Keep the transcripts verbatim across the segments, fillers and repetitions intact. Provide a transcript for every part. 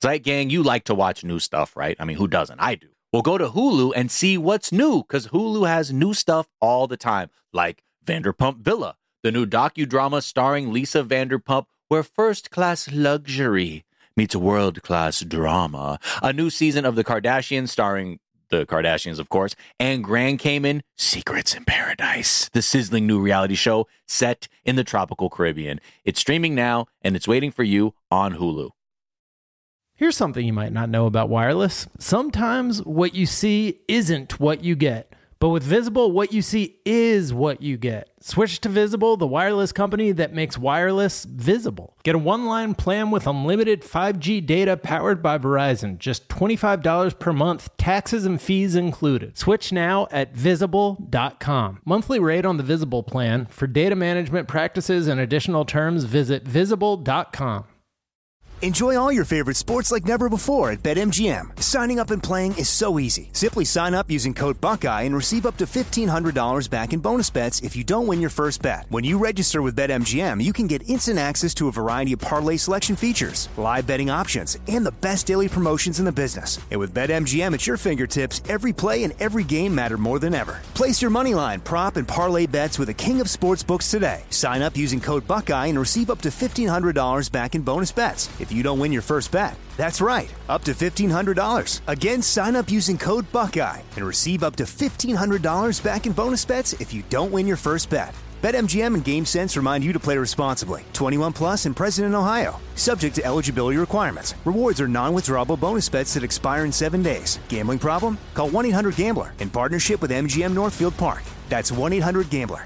Right, gang, you like to watch new stuff, right? I mean, who doesn't? I do. Well, go to Hulu and see what's new, because Hulu has new stuff all the time, like Vanderpump Villa, the new docudrama starring Lisa Vanderpump, where first-class luxury meets world-class drama. A new season of The Kardashians starring the Kardashians, of course, and Grand Cayman, Secrets in Paradise, the sizzling new reality show set in the tropical Caribbean. It's streaming now, and it's waiting for you on Hulu. Here's something you might not know about wireless. Sometimes what you see isn't what you get. But with Visible, what you see is what you get. Switch to Visible, the wireless company that makes wireless visible. Get a one-line plan with unlimited five G data powered by Verizon. Just twenty-five dollars per month, taxes and fees included. Switch now at visible dot com. Monthly rate on the Visible plan. For data management practices and additional terms, visit visible dot com. Enjoy all your favorite sports like never before at BetMGM. Signing up and playing is so easy. Simply sign up using code Buckeye and receive up to fifteen hundred dollars back in bonus bets if you don't win your first bet. When you register with BetMGM, you can get instant access to a variety of parlay selection features, live betting options, and the best daily promotions in the business. And with BetMGM at your fingertips, every play and every game matter more than ever. Place your moneyline, prop, and parlay bets with the king of sportsbooks today. Sign up using code Buckeye and receive up to fifteen hundred dollars back in bonus bets if you don't win your first bet. That's right, up to fifteen hundred dollars. Again, sign up using code Buckeye and receive up to fifteen hundred dollars back in bonus bets if you don't win your first bet. BetMGM and GameSense remind you to play responsibly. twenty-one plus and present in Ohio. Subject to eligibility requirements. Rewards are non-withdrawable bonus bets that expire in seven days. Gambling problem? Call one eight hundred gambler in partnership with M G M Northfield Park. That's one eight hundred gambler.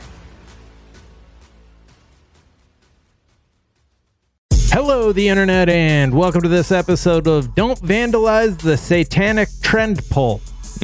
Hello, the internet, and welcome to this episode of Don't Vandalize the Satanic Trend Poll.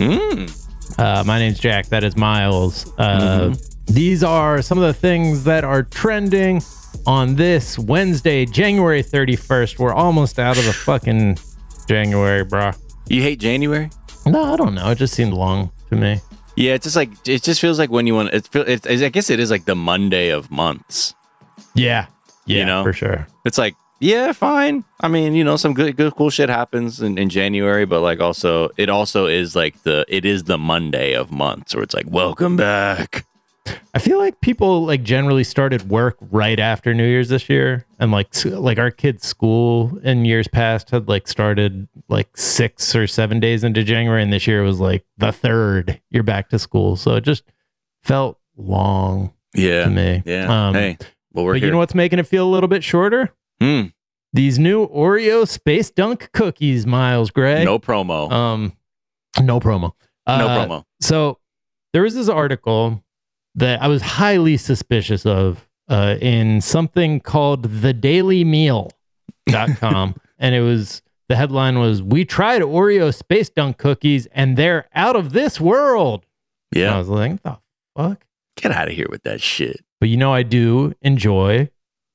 Mm. Uh, my name's Jack. That is Miles. Uh, mm-hmm. These are some of the things that are trending on this Wednesday, January thirty-first. We're almost out of the fucking January, bro. You hate January? No, I don't know. It just seemed long to me. Yeah, it's just like it just feels like when you want. It feel. It, I guess it is like the Monday of months. Yeah. Yeah, you know, for sure. It's like, yeah, fine. I mean, you know, some good, good, cool shit happens in, in January, but like also, it also is like the, it is the Monday of months where it's like, welcome back. I feel like people like generally started work right after New Year's this year. And like, like our kids' school in years past had like started like six or seven days into January. And this year was like the third you're back to school. So it just felt long yeah, to me. Yeah. Um, hey. Well, we're but here. You know what's making it feel a little bit shorter? Mm. These new Oreo Space Dunk cookies, Miles Gray. No promo. Um, no promo. Uh, no promo. So there was this article that I was highly suspicious of uh, in something called the daily meal dot com. And it was, the headline was, "We tried Oreo Space Dunk cookies and they're out of this world." Yeah. And I was like, what the fuck? Get out of here with that shit. But you know, I do enjoy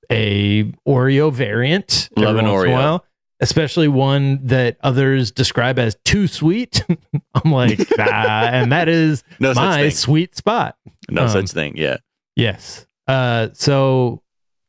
a Oreo variant. Love an Oreo. While, especially one that others describe as too sweet. I'm like, nah, and that is no my sweet spot. No um, such thing. Yeah. Yes. Uh, so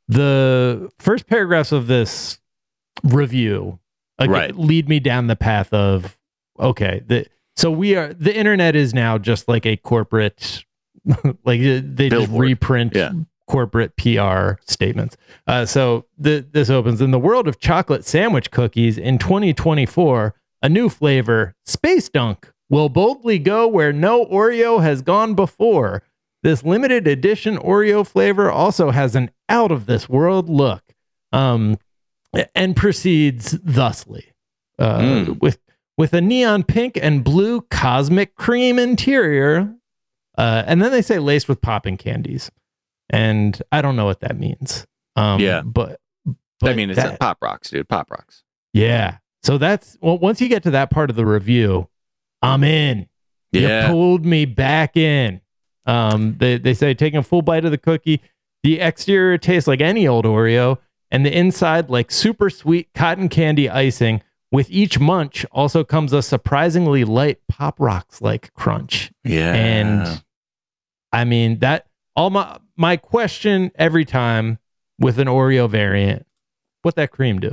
the first paragraphs of this review again, right. lead me down the path of, okay, the, so we are, the internet is now just like a corporate like they Billboard. Just reprint yeah. corporate P R statements. Uh, so the, this opens, in the world of chocolate sandwich cookies in twenty twenty-four, a new flavor, Space Dunk, will boldly go where no Oreo has gone before. This limited edition Oreo flavor also has an out of this world look, um, and proceeds thusly uh, mm. with with a neon pink and blue cosmic cream interior. Uh, and then they say laced with popping candies, and I don't know what that means. Um, yeah, but, but I mean, it's that, Pop Rocks, dude. Pop Rocks. Yeah. So that's, well, once you get to that part of the review, I'm in. Yeah, you pulled me back in. Um, they they say taking a full bite of the cookie, the exterior tastes like any old Oreo, and the inside like super sweet cotton candy icing. With each munch also comes a surprisingly light Pop Rocks like crunch. Yeah. And I mean, that all my my question every time with an Oreo variant, what that cream do?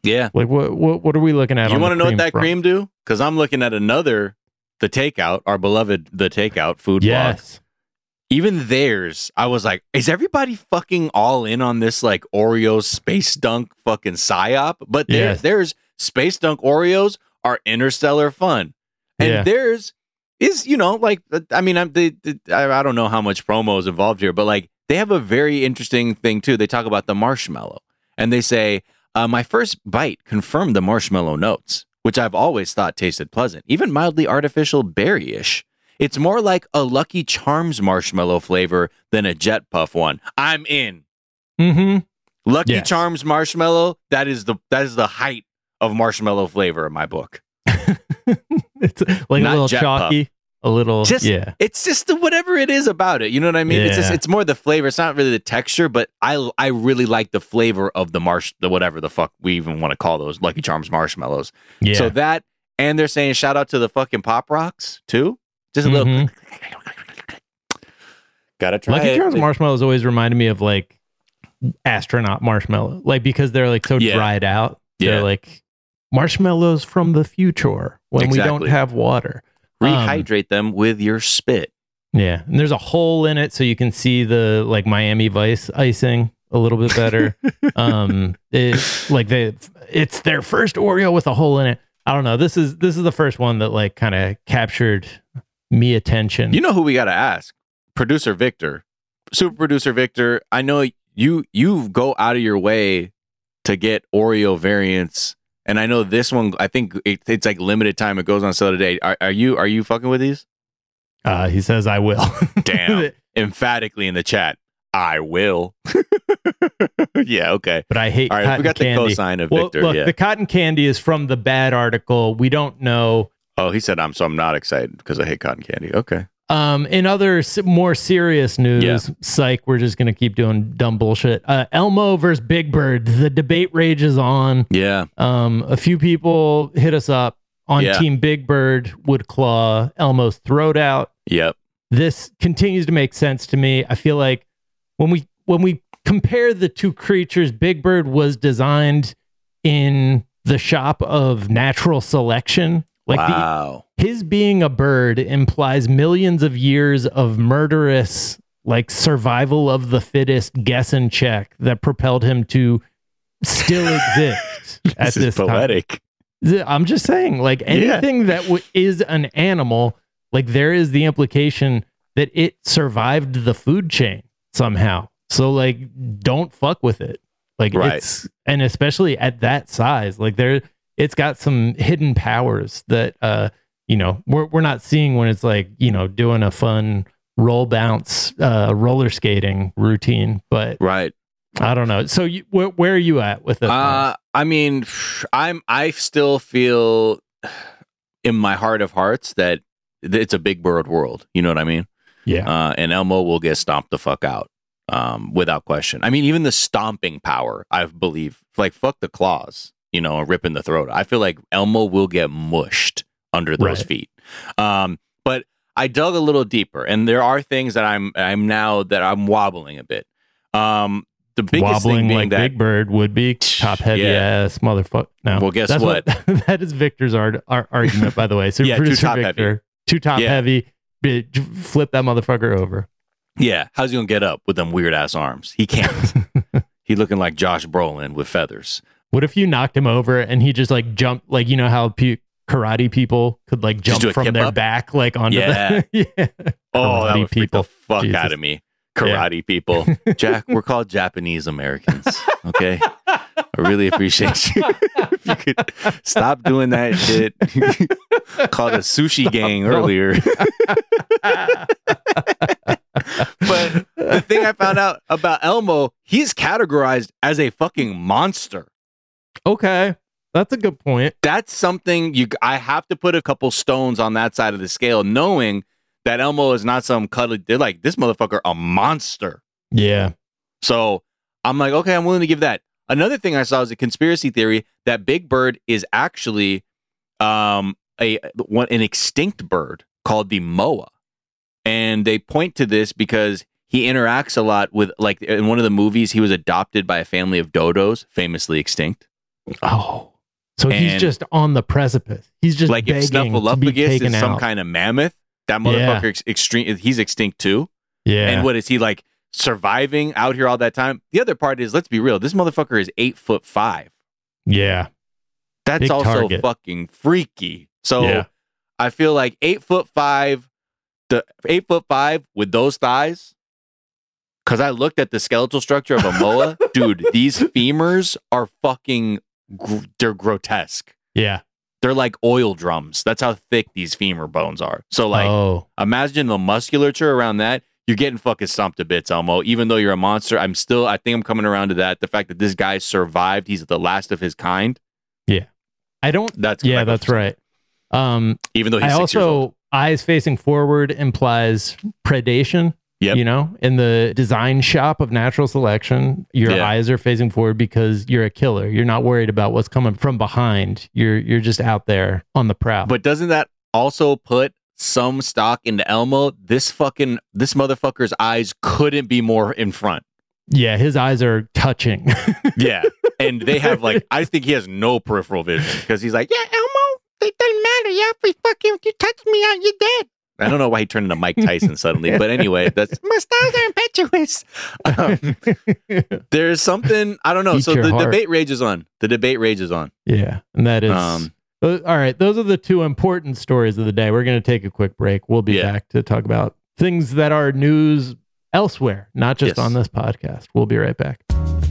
Yeah. Like what what what are we looking at? You want to know what that front? cream do? Because I'm looking at another, the Takeout, our beloved the Takeout food blog. Yes. Even theirs, I was like, is everybody fucking all in on this like Oreo Space Dunk fucking psyop? But there, Yes. there's Space Dunk Oreos are interstellar fun. And Yeah. theirs is, you know, like, I mean, I'm, they, they, I I don't know how much promo is involved here, but like they have a very interesting thing too. They talk about the marshmallow and they say, uh, my first bite confirmed the marshmallow notes, which I've always thought tasted pleasant, even mildly artificial berry-ish. It's more like a Lucky Charms marshmallow flavor than a Jet Puff one. I'm in. Mm-hmm. Lucky Yes. Charms marshmallow, that is the that is the height of marshmallow flavor in my book. It's like Not a little Jet chalky, a little Just yeah. It's just the, whatever it is about it. You know what I mean? It's just Yeah. it's more the flavor. It's not really the texture, but I I really like the flavor of the marsh the whatever the fuck we even want to call those Lucky Charms marshmallows. Yeah. So that, and they're saying shout out to the fucking Pop Rocks too. Just a little. Mhm. Gotta try Lucky it. Charms marshmallows always reminded me of like astronaut marshmallow, like because they're like so Yeah. dried out. Yeah. They're like marshmallows from the future when we Exactly. don't have water. Um, Rehydrate them with your spit. Yeah, and there's a hole in it so you can see the like Miami Vice icing a little bit better. um, it, like they, it's their first Oreo with a hole in it. I don't know. This is this is the first one that like kind of captured me attention. You know who we got to ask? Producer Victor, super producer Victor. I know you you go out of your way to get Oreo variants, and I know this one. I think it, it's like limited time. It goes on sale today. Are, are you are you fucking with these? Uh, he says I will. Damn, emphatically in the chat. I will. Yeah, okay. But I hate All right, cotton we got candy. the cosign of Well, Victor. look, Yeah. the cotton candy is from the bad article. We don't know. Oh, he said I'm so I'm not excited because I hate cotton candy. Okay. Um, in other s- more serious news, Yeah. psych, we're just gonna keep doing dumb bullshit. Uh, Elmo versus Big Bird. The debate rages on. Yeah. Um, a few people hit us up on Yeah. Team Big Bird would claw Elmo's throat out. Yep. This continues to make sense to me. I feel like when we when we compare the two creatures, Big Bird was designed in the shop of natural selection. Like the, wow. his being a bird implies millions of years of murderous, like survival of the fittest guess and check that propelled him to still exist at This this is time. poetic. I'm just saying, like anything that w- is an animal, like there is the implication that it survived the food chain somehow. So like, don't fuck with it. Like Right. it's, and especially at that size, like there, it's got some hidden powers that, uh, you know, we're, we're not seeing when it's like, you know, doing a fun roll bounce, uh, roller skating routine, but Right. I don't know. So you, where, where are you at with it? Uh, I mean, I'm. I still feel in my heart of hearts that it's a Big Bird world. You know what I mean? yeah. Uh, and Elmo will get stomped the fuck out, um, without question. I mean, even the stomping power, I believe, like fuck the claws, you know, and ripping the throat. I feel like Elmo will get mushed under those Right. feet. Um, but I dug a little deeper, and there are things that I'm. I'm now that I'm wobbling a bit. Um. The biggest thing Wobbling being like that Big Bird would be top heavy Yeah. ass motherfucker. No, Well, guess that's what? that is Victor's art, ar- argument, by the way. So Yeah, too producer top Victor, heavy. too top Yeah. heavy. bi- j- Flip that motherfucker over. Yeah, how's he gonna get up with them weird ass arms? He can't. He looking like Josh Brolin with feathers. What if you knocked him over and he just like jumped, like you know how pe- karate people could like Just jump do a from kip their up? back like onto Yeah. the yeah. Oh, that Karate would freak the people. fuck Jesus. out of me. Karate people. Jack, we're called Japanese Americans. Okay. I really appreciate you. If you could stop doing that shit. Called a sushi gang earlier. But the thing I found out about Elmo, he's categorized as a fucking monster. Okay, that's a good point. That's something you I have to put a couple stones on that side of the scale, knowing that Elmo is not some cuddly. They're like, this motherfucker a monster. Yeah. So I'm like, okay, I'm willing to give that. Another thing I saw is a conspiracy theory that Big Bird is actually um, a one an extinct bird called the moa, and they point to this because he interacts a lot with, like in one of the movies, he was adopted by a family of dodos, famously extinct. Oh, so And he's just on the precipice. He's just like if begging to be Snuffleupagus taken is some out. kind of mammoth, that motherfucker ex- extreme. He's extinct too. Yeah. And what is he like surviving out here all that time? The other part is, let's be real, this motherfucker is eight foot five. Yeah. That's Big also target. fucking freaky. So Yeah. I feel like eight foot five, the eight foot five with those thighs. Because I looked at the skeletal structure of a moa, dude. These femurs are fucking, gr- they're grotesque. Yeah. They're like oil drums. That's how thick these femur bones are. So like, oh, imagine the musculature around that. You're getting fucking stomped to bits, Elmo. Even though you're a monster, I'm still, I think I'm coming around to that. The fact that this guy survived, he's the last of his kind. yeah. I don't. That's yeah, correct. that's right. Um, Even though he's I six years old. also eyes facing forward implies predation. Yep. You know, in the design shop of natural selection, your Yeah. eyes are facing forward because you're a killer. You're not worried about what's coming from behind. You're you're just out there on the prowl. But doesn't that also put some stock into Elmo? This fucking, this motherfucker's eyes couldn't be more in front. yeah, his eyes are touching. Yeah. And they have like, I think he has no peripheral vision because he's like, yeah, Elmo, it doesn't matter. Yeah, if we fucking, if you touch me, you're dead. I don't know why he turned into Mike Tyson suddenly, but anyway, that's my stars are impetuous. Um, there's something, I don't know. Eat So your the heart. debate rages on. The debate rages on. Yeah, and that is Um, Those- all right. Those are the two important stories of the day. We're going to take a quick break. We'll be Yeah. back to talk about things that are news elsewhere, not just Yes. on this podcast. We'll be right back.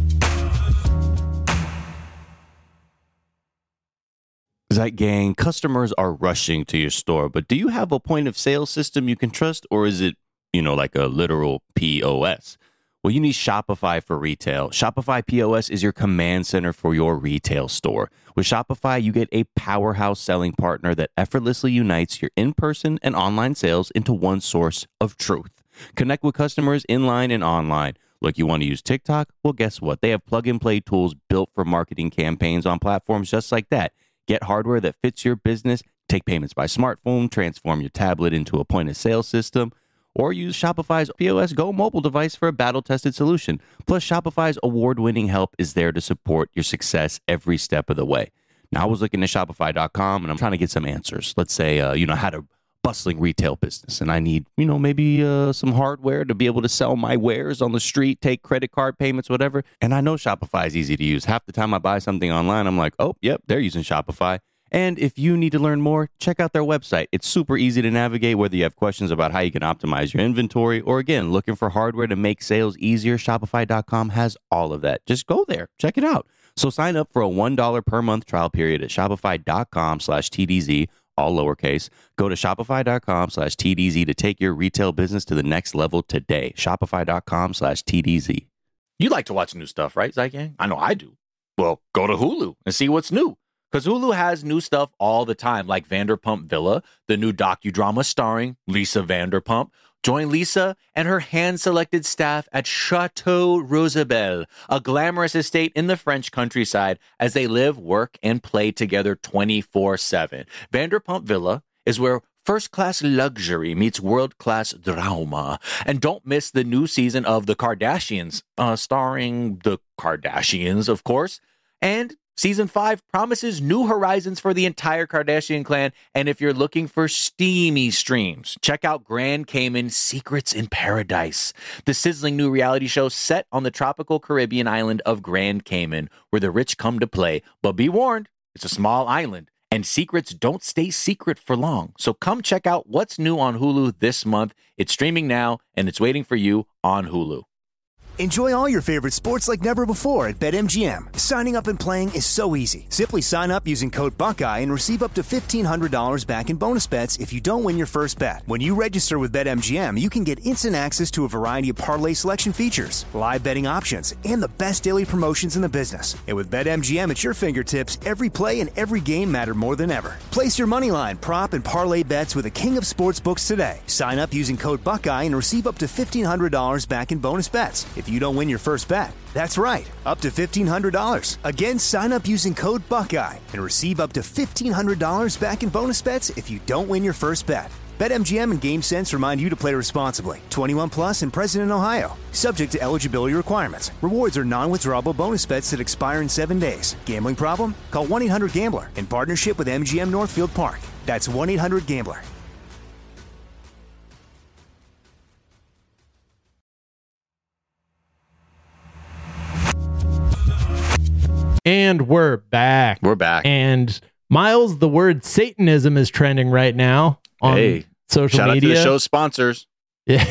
That gang, customers are rushing to your store, but do you have a point of sale system you can trust, or is it, you know, like a literal P O S? Well, you need Shopify for retail. Shopify P O S is your command center for your retail store. With Shopify, you get a powerhouse selling partner that effortlessly unites your in-person and online sales into one source of truth. Connect with customers in-line and online. Look, you want to use TikTok? Well, guess what? They have plug-and-play tools built for marketing campaigns on platforms just like that. Get hardware that fits your business, take payments by smartphone, transform your tablet into a point-of-sale system, or use Shopify's P O S Go mobile device for a battle-tested solution. Plus, Shopify's award-winning help is there to support your success every step of the way. Now, I was looking at Shopify dot com, and I'm trying to get some answers. Let's say, uh, you know, I had a bustling retail business, and I need, you know, maybe uh, some hardware to be able to sell my wares on the street, take credit card payments, whatever. And I know Shopify is easy to use. Half the time I buy something online, I'm like, oh, yep, they're using Shopify. And if you need to learn more, check out their website. It's super easy to navigate, whether you have questions about how you can optimize your inventory or, again, looking for hardware to make sales easier. Shopify dot com has all of that. Just go there. Check it out. So sign up for a one dollar per month trial period at shopify dot com slash T D Z, all lowercase. Go to shopify dot com slash T D Z to take your retail business to the next level today. shopify dot com slash T D Z. You like to watch new stuff, right, Zygang? I know I do. Well, go to Hulu and see what's new. Because Hulu has new stuff all the time, like Vanderpump Villa, the new docudrama starring Lisa Vanderpump. Join Lisa and her hand-selected staff at Chateau Rosabelle, a glamorous estate in the French countryside, as they live, work, and play together twenty-four seven. Vanderpump Villa is where first-class luxury meets world-class drama. And don't miss the new season of The Kardashians, uh, starring the Kardashians, of course. And Season five promises new horizons for the entire Kardashian clan, and if you're looking for steamy streams, check out Grand Cayman Secrets in Paradise, the sizzling new reality show set on the tropical Caribbean island of Grand Cayman, where the rich come to play. But be warned, it's a small island, and secrets don't stay secret for long. So come check out what's new on Hulu this month. It's streaming now, and it's waiting for you on Hulu. Enjoy all your favorite sports like never before at BetMGM. Signing up and playing is so easy. Simply sign up using code Buckeye and receive up to fifteen hundred dollars back in bonus bets if you don't win your first bet. When you register with BetMGM, you can get instant access to a variety of parlay selection features, live betting options, and the best daily promotions in the business. And with BetMGM at your fingertips, every play and every game matter more than ever. Place your moneyline, prop, and parlay bets with the king of sportsbooks today. Sign up using code Buckeye and receive up to fifteen hundred dollars back in bonus bets if you don't win your first bet. That's right, up to fifteen hundred dollars. Again, sign up using code Buckeye and receive up to fifteen hundred dollars back in bonus bets if you don't win your first bet. BetMGM and GameSense remind you to play responsibly. twenty-one plus and present in Ohio. Subject to eligibility requirements. Rewards are non-withdrawable bonus bets that expire in seven days. Gambling problem? Call one eight hundred gambler in partnership with M G M Northfield Park. That's one eight hundred gambler. And we're back. We're back. And Miles, the word Satanism is trending right now on hey, social shout media. Shout out to the show's sponsors. Yeah.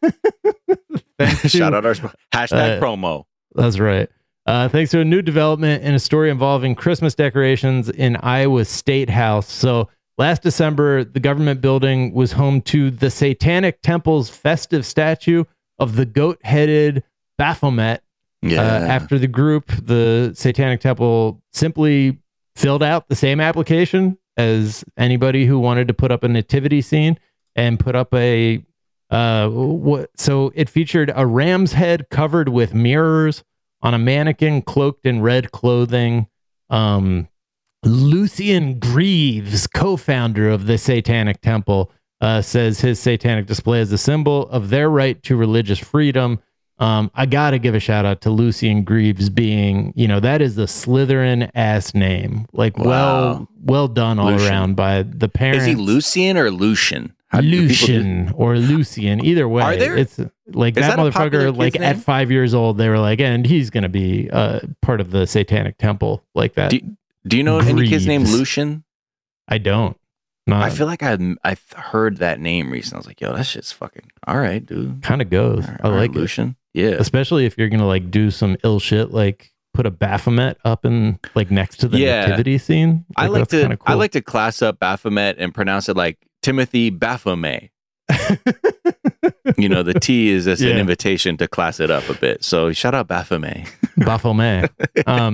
Shout out our sp- hashtag uh, promo. That's right. Uh, thanks to a new development in a story involving Christmas decorations in Iowa State House. So last December, the government building was home to the Satanic Temple's festive statue of the goat-headed Baphomet. Yeah. Uh, after the group, the Satanic Temple simply filled out the same application as anybody who wanted to put up a nativity scene and put up a uh what so it featured a ram's head covered with mirrors on a mannequin cloaked in red clothing. um Lucian Greaves, co-founder of the Satanic Temple, uh says his satanic display is a symbol of their right to religious freedom. Um, I gotta give a shout out to Lucian Greaves being, you know, that is the Slytherin ass name. Like, wow. well, well done all Lucian. around by the parents. Is he Lucian or Lucian? How Lucian or Lucian, either way. Are there? It's like is that, that motherfucker. Like name? At five years old, they were like, and he's gonna be uh part of the Satanic Temple, like that. Do, do you know Greaves. any kids named Lucian? I don't. Not, I feel like I I heard that name recently. I was like, yo, that shit's fucking all right, dude. Kind of goes. All right, I all like right, it. Lucian. Yeah, especially if you're gonna like do some ill shit, like put a Baphomet up in like next to the yeah. nativity scene. Like, I like to cool. I like to class up Baphomet and pronounce it like Timothy Baphomet. You know, the T is just yeah. an invitation to class it up a bit. So shout out Baphomet. Baphomet. Um,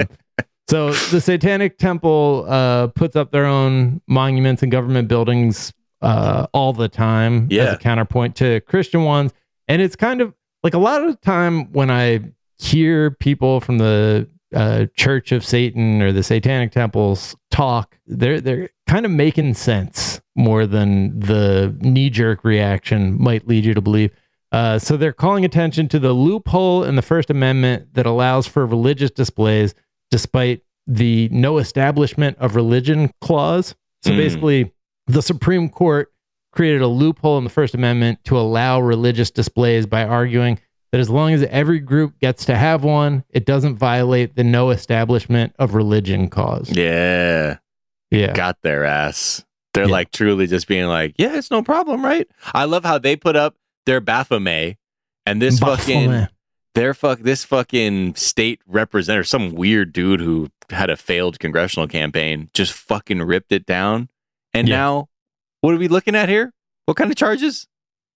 so the Satanic Temple uh, puts up their own monuments and government buildings uh, all the time yeah. as a counterpoint to Christian ones. And it's kind of like a lot of the time when I hear people from the uh, Church of Satan or the Satanic Temples talk, they're they're kind of making sense more than the knee-jerk reaction might lead you to believe. Uh, so they're calling attention to the loophole in the First Amendment that allows for religious displays despite the no establishment of religion clause. So mm. basically, the Supreme Court created a loophole in the First Amendment to allow religious displays by arguing that as long as every group gets to have one, it doesn't violate the no establishment of religion cause. Yeah. Yeah. Got their ass. They're yeah. like truly just being like, yeah, it's no problem, right? I love how they put up their Baphomet and this Baphomet. fucking their fuck this fucking state representative, some weird dude who had a failed congressional campaign, just fucking ripped it down. And yeah. now what are we looking at here? What kind of charges?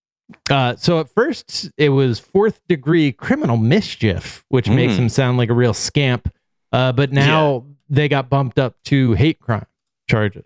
Uh, so at first it was fourth degree criminal mischief, which mm. makes him sound like a real scamp. Uh, but now yeah. they got bumped up to hate crime charges,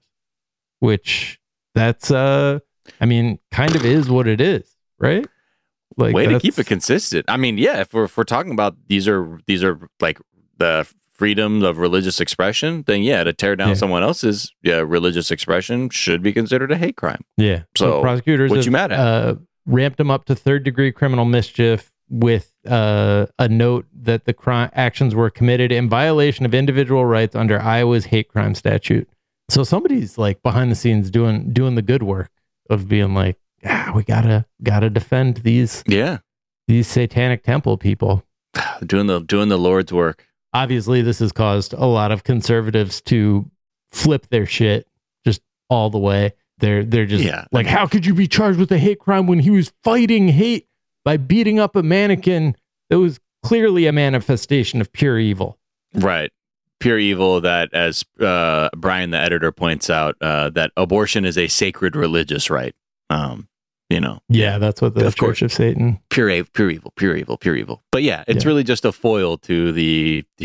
which that's, uh, I mean, kind of is what it is, right? Like, way to keep it consistent. I mean, yeah, if we're, if we're talking about these are, these are like the freedom of religious expression, then yeah, to tear down yeah. someone else's yeah, religious expression should be considered a hate crime. Yeah. So, so prosecutors what have, you mad at? Uh, ramped him up to third degree criminal mischief with uh, a note that the crime actions were committed in violation of individual rights under Iowa's hate crime statute. So somebody's like behind the scenes doing doing the good work of being like, ah, we gotta gotta defend these yeah these Satanic Temple people doing the doing the Lord's work. Obviously, this has caused a lot of conservatives to flip their shit just all the way. They're they're just yeah. like, how could you be charged with a hate crime when he was fighting hate by beating up a mannequin that was clearly a manifestation of pure evil? Right. Pure evil that, as uh, Brian, the editor, points out, uh, that abortion is a sacred religious right. Um, you know. Yeah, that's what the of Church course. of Satan. Pure, pure evil, pure evil, pure evil. But yeah, it's yeah. really just a foil to the, the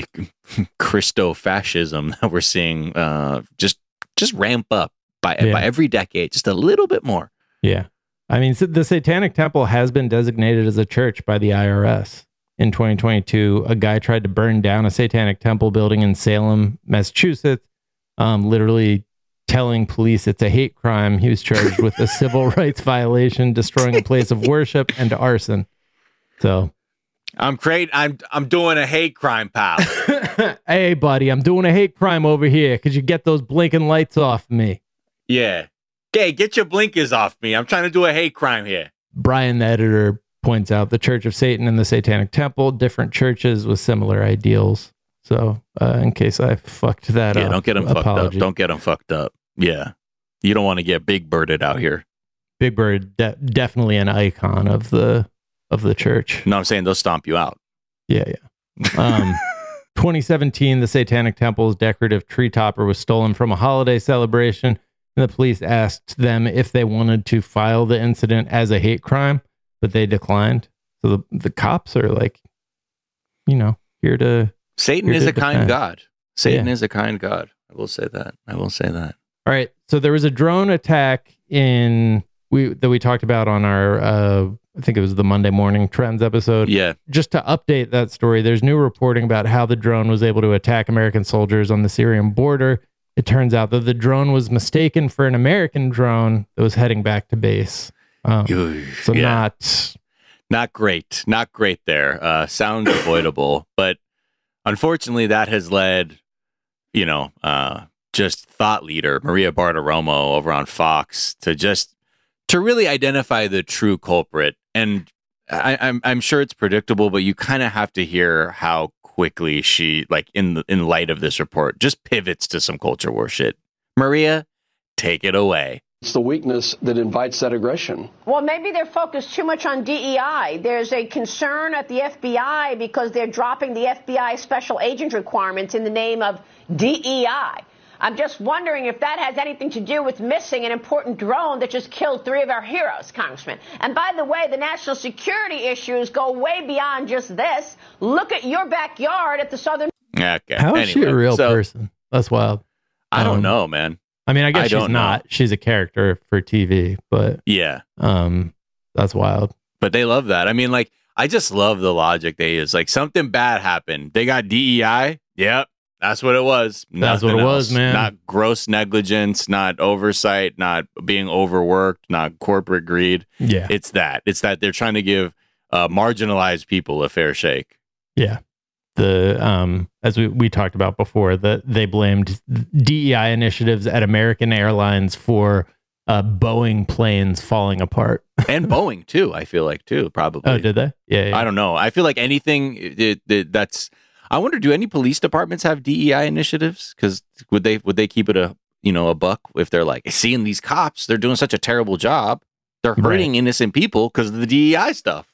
Christo-fascism that we're seeing uh, just just ramp up by yeah. by every decade, just a little bit more. Yeah. I mean, the Satanic Temple has been designated as a church by the I R S. In twenty twenty-two, a guy tried to burn down a Satanic Temple building in Salem, Massachusetts. Um, literally telling police it's a hate crime. He was charged with a civil rights violation, destroying a place of worship, and arson. So, I'm great. I'm I'm doing a hate crime, pal. hey, buddy, I'm doing a hate crime over here. Could you get those blinking lights off me? Yeah. Okay, get your blinkers off me. I'm trying to do a hate crime here. Brian, the editor, points out the Church of Satan and the Satanic Temple, different churches with similar ideals. So, uh, in case I fucked that yeah, up, don't get them apology. fucked up. Don't get them fucked up. Yeah, you don't want to get Big Birded out here. Big Bird, de- definitely an icon of the of the church. No, I'm saying they'll stomp you out. Yeah, yeah. Um, twenty seventeen, the Satanic Temple's decorative tree topper was stolen from a holiday celebration, and the police asked them if they wanted to file the incident as a hate crime, but they declined. So the the cops are like, you know, here to. Satan here is to a kind defend. God. Satan Yeah. is a kind God. I will say that. I will say that. All right. So there was a drone attack in we that we talked about on our uh, I think it was the Monday Morning Trends episode. Yeah. Just to update that story, there's new reporting about how the drone was able to attack American soldiers on the Syrian border. It turns out that the drone was mistaken for an American drone that was heading back to base. Um, so Yeah. not Not great. Not great there. Uh, sounds avoidable. But unfortunately, that has led, you know, uh, just thought leader Maria Bartiromo over on Fox to just to really identify the true culprit. And I, I'm I'm sure it's predictable, but you kind of have to hear how quickly she, like in the, in light of this report, just pivots to some culture war shit. Maria, take it away. It's the weakness that invites that aggression. Well, maybe they're focused too much on D E I. There's a concern at the F B I because they're dropping the F B I special agent requirements in the name of D E I. I'm just wondering if that has anything to do with missing an important drone that just killed three of our heroes, Congressman. And by the way, the national security issues go way beyond just this. Look at your backyard at the southern... Okay. how is she Anyway, a real so, person? That's wild. I don't Um, know, man. I mean, I guess I she's don't know. not. She's a character for T V, but Yeah. um, that's wild. But they love that. I mean, like, I just love the logic they use. Like, something bad happened. They got D E I. Yep. That's what it was. That's what Nothing it was, else. man. Not gross negligence, not oversight, not being overworked, not corporate greed. Yeah. It's that. It's that they're trying to give uh, marginalized people a fair shake. Yeah. The um as we, we talked about before, that they blamed D E I initiatives at American Airlines for uh Boeing planes falling apart. And Boeing, too, I feel like, too, probably. Oh, did they? Yeah, yeah. I don't know. I feel like anything it, it, that's... I wonder, do any police departments have D E I initiatives? Because would they would they keep it a you know a buck if they're like, seeing these cops, they're doing such a terrible job, they're hurting Right. innocent people because of the D E I stuff.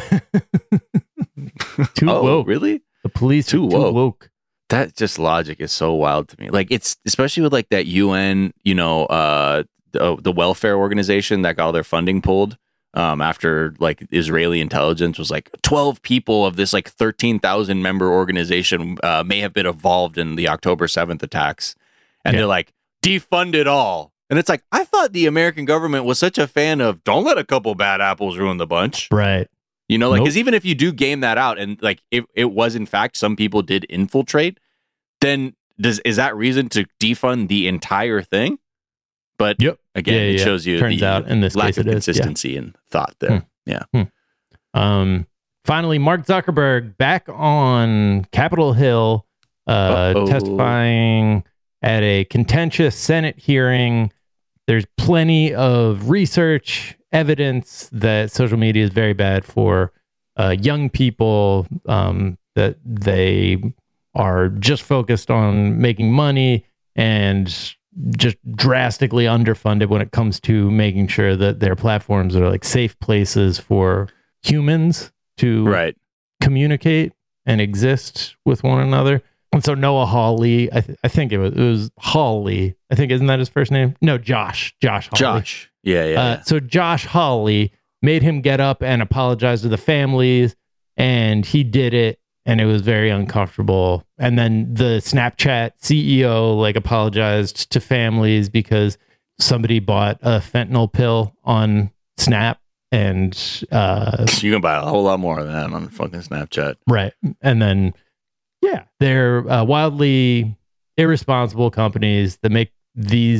Too Oh, woke. really? The police Too are too woke. woke. That just logic is so wild to me. Like, it's especially with like that U N, you know, uh, the, the welfare organization that got all their funding pulled. Um, after like Israeli intelligence was like twelve people of this like thirteen thousand member organization uh, may have been involved in the October seventh attacks. And Yeah. they're like, defund it all. And it's like, I thought the American government was such a fan of don't let a couple bad apples ruin the bunch. Right. You know, like, Nope. because even if you do game that out and like if it was in fact some people did infiltrate, then does is that reason to defund the entire thing? But Yep. again, Yeah, it yeah. shows you Turns the out in this lack case of it is, yeah. consistency and thought there. Yeah. Um, finally, Mark Zuckerberg back on Capitol Hill, uh, Uh-oh. testifying at a contentious Senate hearing. There's plenty of research evidence that social media is very bad for uh, young people, um, that they are just focused on making money and just drastically underfunded when it comes to making sure that their platforms are like safe places for humans to Right. communicate and exist with one another. And so Noah Hawley, I, th- I think it was it was Hawley. I think isn't that his first name? No, Josh. Josh Hawley. Josh. Yeah, yeah. Uh, yeah. so Josh Hawley made him get up and apologize to the families, and he did it, and it was very uncomfortable. And then the Snapchat C E O like apologized to families because somebody bought a fentanyl pill on Snap, and uh, You can buy a whole lot more of that on fucking Snapchat. right, and then yeah, they're uh, wildly irresponsible companies that make these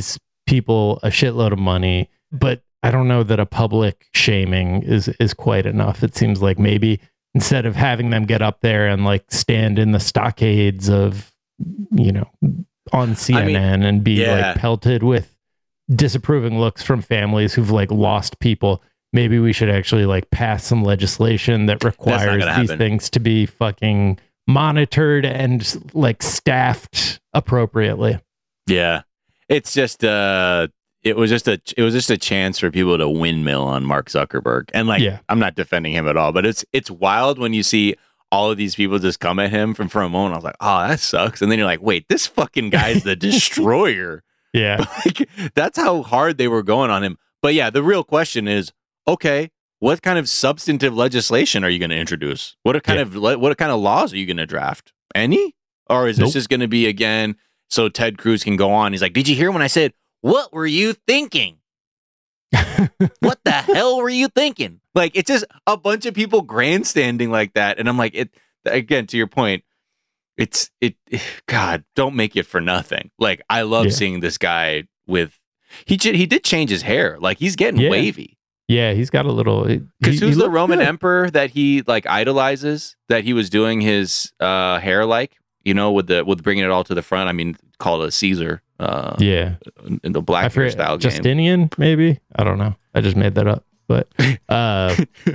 people a shitload of money, but I don't know that a public shaming is is quite enough. It seems like maybe instead of having them get up there and like stand in the stockades of, you know, on C N N I mean, and be yeah. like pelted with disapproving looks from families who've like lost people, maybe we should actually like pass some legislation that requires these happen. things to be fucking monitored and like staffed appropriately. Yeah. It's just uh it was just a it was just a chance for people to windmill on Mark Zuckerberg. And like yeah. I'm not defending him at all, but it's it's wild when you see all of these people just come at him from for a moment. I was like, oh, that sucks. And then you're like, wait, this fucking guy's the destroyer. Yeah. Like, that's how hard they were going on him. But yeah, the real question is, okay, what kind of substantive legislation are you going to introduce? What kind yeah. of what kind of laws are you going to draft? Any? Or is nope. this just going to be again so Ted Cruz can go on? He's like, did you hear when I said, what were you thinking? What the hell were you thinking? Like, it's just a bunch of people grandstanding like that. And I'm like, it again, to your point, it's it, God, don't make it for nothing. Like, I love yeah. seeing this guy with he he did change his hair. Like, he's getting yeah. wavy. Yeah, he's got a little. Because who's the Roman good. emperor that he like idolizes? That he was doing his uh, hair like, you know, with the with bringing it all to the front. I mean, call it a Caesar. Uh, yeah, in the black style game. Justinian, maybe. I don't know. I just made that up. But uh,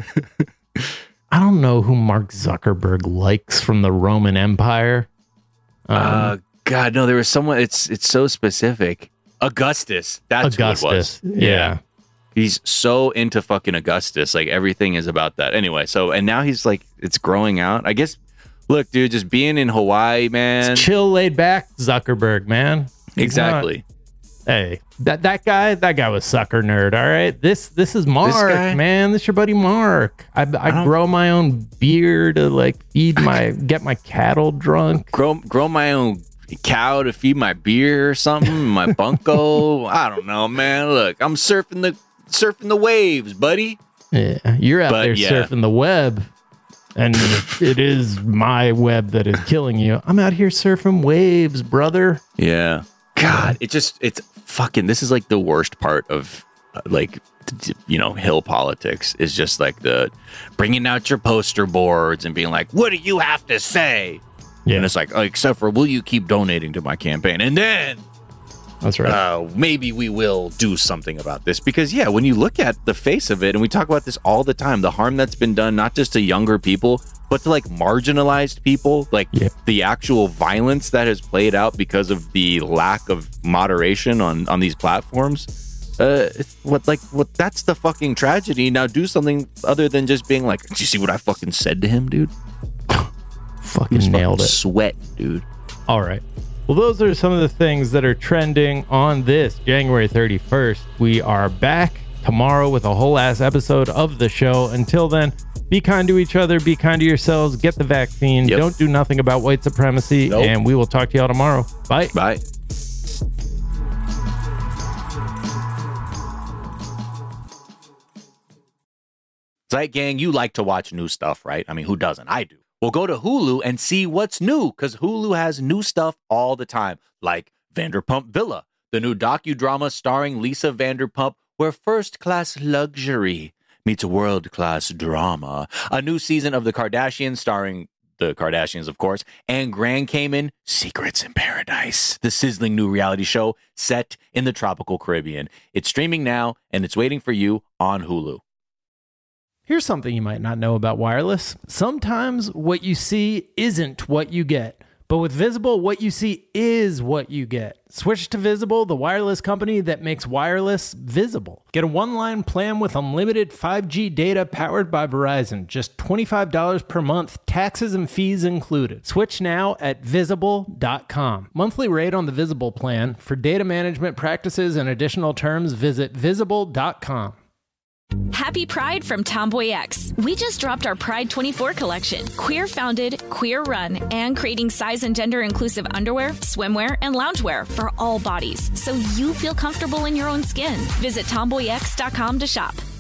I don't know who Mark Zuckerberg likes from the Roman Empire. Um, uh, God, no, there was someone. It's it's so specific. Augustus. That's Augustus. Who it was. Yeah. yeah. He's so into fucking Augustus. Like, everything is about that. Anyway, so, and now he's like, it's growing out. I guess, look, dude, just being in Hawaii, man. It's chill, laid back Zuckerberg, man. He's exactly. Not, hey, that that guy, that guy was sucker nerd. All right, this this is Mark, this man. This is your buddy Mark. I I, I grow my own beer to like feed my get my cattle drunk. Grow grow my own cow to feed my beer or something. My bunko. I don't know, man. Look, I'm surfing the surfing the waves, buddy. Yeah, you're out but, there yeah. surfing the web. And it is my web that is killing you. I'm out here surfing waves, brother. Yeah. God, it just, it's fucking, this is like the worst part of uh, like, you know, Hill politics is just like the bringing out your poster boards and being like, what do you have to say? Yeah. And it's like, oh, except for, will you keep donating to my campaign? And then that's right. Uh, maybe we will do something about this because, yeah, when you look at the face of it, and we talk about this all the time, the harm that's been done, not just to younger people, but to like marginalized people, like yeah. the actual violence that has played out because of the lack of moderation on, on these platforms. Uh, what like what? That's the fucking tragedy. Now do something other than just being like, did you see what I fucking said to him, dude? Fucking nailed fucking it. Sweat, dude. All right. Well, those are some of the things that are trending on this January thirty-first. We are back tomorrow with a whole ass episode of the show. Until then, be kind to each other, be kind to yourselves, get the vaccine, yep. don't do nothing about white supremacy, nope. and we will talk to y'all tomorrow. Bye. Bye. Zeit Gang, you like to watch new stuff, right? I mean, who doesn't? I do. Well, go to Hulu and see what's new, because Hulu has new stuff all the time, like Vanderpump Villa, the new docudrama starring Lisa Vanderpump, where first-class luxury meets world-class drama. A new season of The Kardashians starring the Kardashians, of course, and Grand Cayman, Secrets in Paradise, the sizzling new reality show set in the tropical Caribbean. It's streaming now, and it's waiting for you on Hulu. Here's something you might not know about wireless. Sometimes what you see isn't what you get. But with Visible, what you see is what you get. Switch to Visible, the wireless company that makes wireless visible. Get a one-line plan with unlimited five G data powered by Verizon. Just twenty-five dollars per month, taxes and fees included. Switch now at visible dot com. Monthly rate on the Visible plan. For data management practices and additional terms, visit visible dot com. Happy Pride from Tomboy X. We just dropped our Pride twenty-four collection. Queer founded, queer run, and creating size and gender inclusive underwear, swimwear, and loungewear for all bodies, so you feel comfortable in your own skin. Visit tomboy x dot com to shop.